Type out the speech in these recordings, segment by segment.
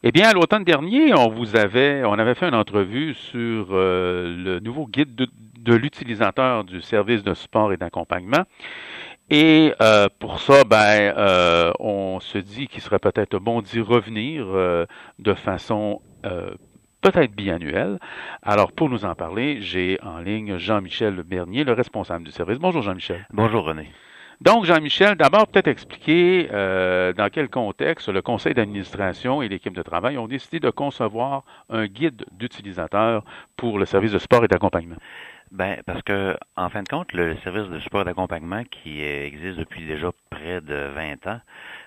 Eh bien, à l'automne dernier, on avait fait une entrevue sur le nouveau guide de l'utilisateur du service de support et d'accompagnement. Et pour ça, on se dit qu'il serait peut-être bon d'y revenir de façon peut-être biannuelle. Alors, pour nous en parler, j'ai en ligne Jean-Michel Bernier, le responsable du service. Bonjour, Jean-Michel. Bonjour René. Donc, Jean-Michel, d'abord, peut-être expliquer dans quel contexte le conseil d'administration et l'équipe de travail ont décidé de concevoir un guide d'utilisateur pour le service de support et d'accompagnement. Ben, parce que, en fin de compte, le service de support d'accompagnement qui existe depuis déjà près de 20 ans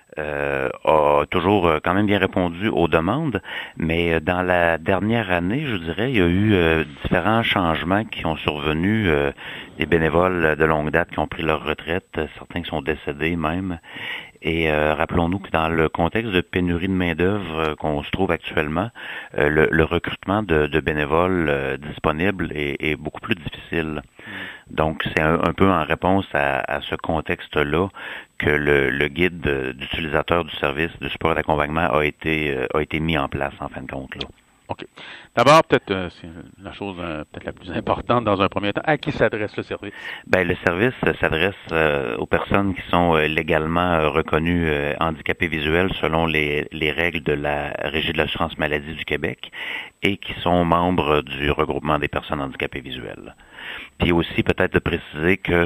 a toujours quand même bien répondu aux demandes, mais dans la dernière année, je dirais, il y a eu différents changements qui ont survenu, des bénévoles de longue date qui ont pris leur retraite, certains qui sont décédés même. Et rappelons-nous que dans le contexte de pénurie de main-d'œuvre qu'on se trouve actuellement, le recrutement de bénévoles disponibles est beaucoup plus difficile. Donc, c'est un peu en réponse à ce contexte-là que le guide d'utilisateur du service de support et d'accompagnement a été mis en place, en fin de compte, là. OK. D'abord, peut-être, c'est la chose peut-être la plus importante dans un premier temps, à qui s'adresse le service? Ben, le service s'adresse aux personnes qui sont légalement reconnues handicapées visuelles selon les règles de la Régie de l'assurance maladie du Québec et qui sont membres du regroupement des personnes handicapées visuelles. Puis aussi peut-être de préciser que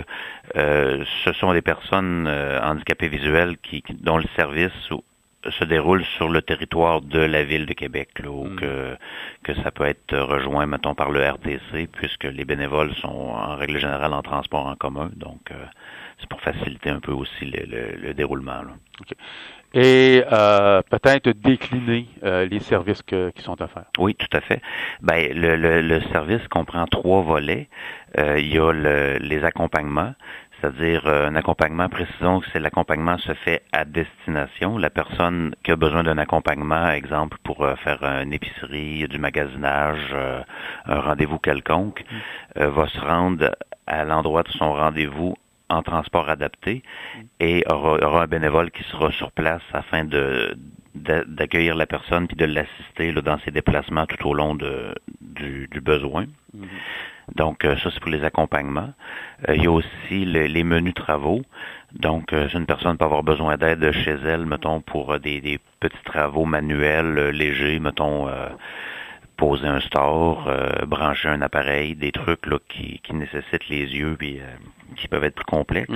ce sont des personnes handicapées visuelles dont le service se déroule sur le territoire de la ville de Québec, là, où que ça peut être rejoint, mettons, par le RTC, puisque les bénévoles sont en règle générale en transport en commun, donc c'est pour faciliter un peu aussi le déroulement, là. OK. Et peut-être décliner les services qui sont offerts. Oui, tout à fait. Ben, le service comprend 3 volets. Il y a les accompagnements, c'est-à-dire un accompagnement, précisons que c'est l'accompagnement se fait à destination. La personne qui a besoin d'un accompagnement, exemple pour faire une épicerie, du magasinage, un rendez-vous quelconque, va se rendre à l'endroit de son rendez-vous en transport adapté et aura un bénévole qui sera sur place afin d'accueillir la personne puis de l'assister là, dans ses déplacements tout au long du besoin. Donc, ça, c'est pour les accompagnements. Il y a aussi les menus travaux. Donc, si une personne peut avoir besoin d'aide chez elle, mettons, pour des petits travaux manuels légers, mettons, poser un store, brancher un appareil, des trucs là qui nécessitent les yeux puis qui peuvent être plus complexes.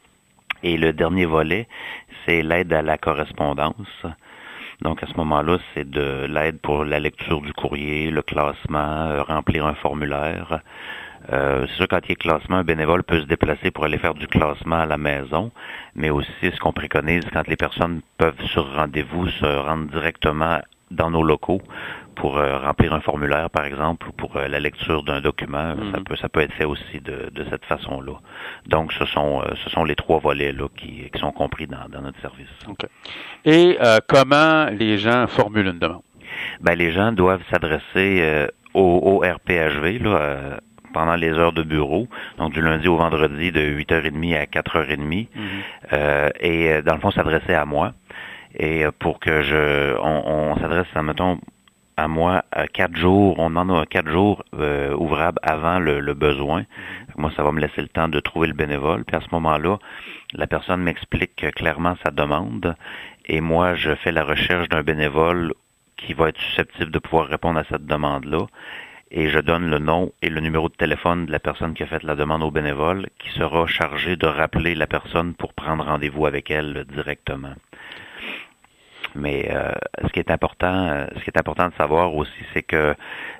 Et le dernier volet, c'est l'aide à la correspondance. Donc, à ce moment-là, c'est de l'aide pour la lecture du courrier, le classement, remplir un formulaire. C'est sûr, quand il y a classement, un bénévole peut se déplacer pour aller faire du classement à la maison, mais aussi, ce qu'on préconise, quand les personnes peuvent, sur rendez-vous, se rendre directement dans nos locaux pour remplir un formulaire, par exemple, ou pour la lecture d'un document, ça peut être fait aussi de cette façon-là. Donc, ce sont les 3 volets là qui sont compris dans notre service. Okay. Et comment les gens formulent une demande? Ben, les gens doivent s'adresser au RPHV là, pendant les heures de bureau, donc du lundi au vendredi de 8h30 à 4h30, et dans le fond s'adresser à moi. Et pour que on s'adresse, mettons, à moi à 4 jours, on en a 4 jours ouvrables avant le besoin. Moi, ça va me laisser le temps de trouver le bénévole. Puis à ce moment-là, la personne m'explique clairement sa demande et moi, je fais la recherche d'un bénévole qui va être susceptible de pouvoir répondre à cette demande-là. Et je donne le nom et le numéro de téléphone de la personne qui a fait la demande au bénévole, qui sera chargé de rappeler la personne pour prendre rendez-vous avec elle directement. Mais ce qui est important de savoir aussi, c'est que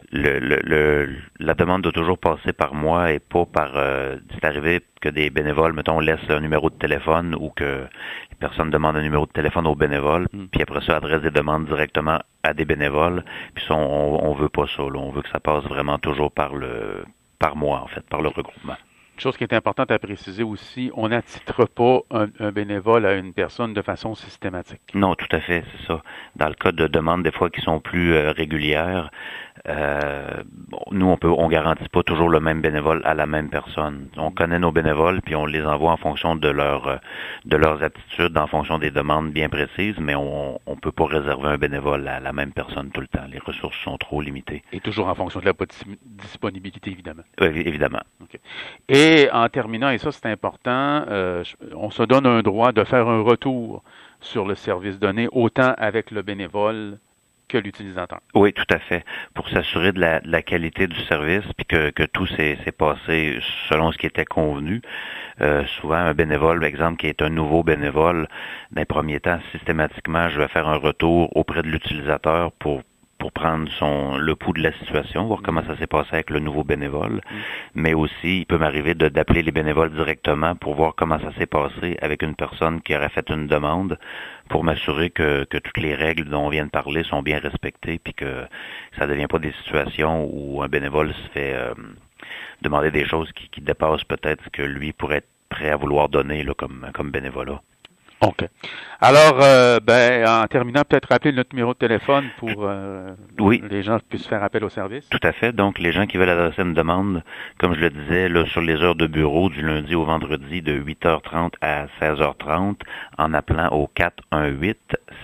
la demande doit toujours passer par moi et pas par. C'est arrivé que des bénévoles, mettons, laissent un numéro de téléphone ou que les personnes demandent un numéro de téléphone aux bénévoles, puis après ça adressent des demandes directement à des bénévoles. Puis ça, on veut pas ça. Là. On veut que ça passe vraiment toujours par moi, en fait, par le regroupement. Chose qui est importante à préciser aussi, on n'attitre pas un bénévole à une personne de façon systématique. Non, tout à fait, c'est ça. Dans le cas de demandes des fois qui sont plus régulières, nous on garantit pas toujours le même bénévole à la même personne. On connaît nos bénévoles puis on les envoie en fonction de leurs aptitudes, en fonction des demandes bien précises, mais on peut pas réserver un bénévole à la même personne tout le temps. Les ressources sont trop limitées. Et toujours en fonction de la disponibilité, évidemment. Oui, évidemment. Okay. Et en terminant, et ça c'est important, on se donne un droit de faire un retour sur le service donné, autant avec le bénévole que l'utilisateur. Oui, tout à fait. Pour s'assurer de la qualité du service, puis que tout s'est passé selon ce qui était convenu. Souvent, un bénévole, par exemple, qui est un nouveau bénévole, dans les premiers temps, systématiquement, je vais faire un retour auprès de l'utilisateur pour prendre le pouls de la situation, voir comment ça s'est passé avec le nouveau bénévole. Mais aussi, il peut m'arriver d'appeler les bénévoles directement pour voir comment ça s'est passé avec une personne qui aurait fait une demande pour m'assurer que toutes les règles dont on vient de parler sont bien respectées puis que ça ne devient pas des situations où un bénévole se fait demander des choses qui dépassent peut-être ce que lui pourrait être prêt à vouloir donner là, comme bénévolat. OK. Alors, en terminant, peut-être rappeler notre numéro de téléphone pour les gens qui puissent faire appel au service. Tout à fait. Donc, les gens qui veulent adresser une demande, comme je le disais, là, sur les heures de bureau du lundi au vendredi de 8h30 à 16h30, en appelant au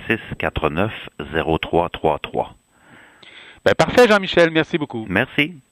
418-649-0333. Parfait, Jean-Michel. Merci beaucoup. Merci.